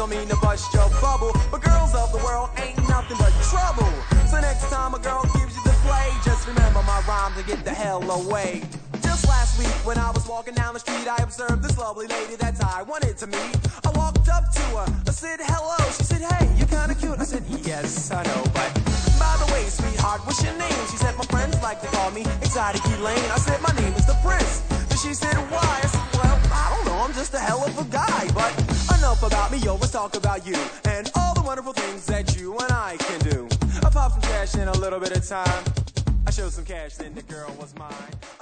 don't mean to bust your bubble, but girls of the world ain't nothing but trouble. So next time a girl gives you the play, just remember my rhyme to get the hell away. Just last week when I was walking down the street, I observed this lovely lady that I wanted to meet. I walked up to her, I said hello, she said hey, you're kinda cute. I said yes, I know, but by the way, sweetheart, what's your name? She said my friends like to call me Exotic Elaine. I said my name is the Prince. Then she said why? I said well, I don't know, I'm just a hell of a guy. But enough about me, yo, let's talk about you and all the wonderful things that you and I can do. Apart from cash and a little bit of time, I showed some cash, then the girl was mine.